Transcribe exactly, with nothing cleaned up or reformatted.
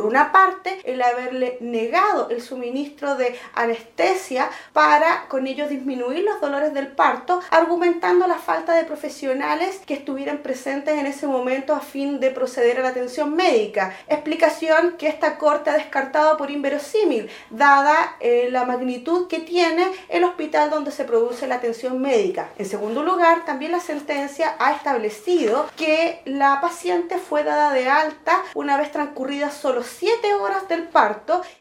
Por una parte, el haberle negado el suministro de anestesia para con ello disminuir los dolores del parto, argumentando la falta de profesionales que estuvieran presentes en ese momento a fin de proceder a la atención médica. Explicación que esta corte ha descartado por inverosímil, dada eh, la magnitud que tiene el hospital donde se produce la atención médica. En segundo lugar, también la sentencia ha establecido que la paciente fue dada de alta una vez transcurridas solo siete horas del parto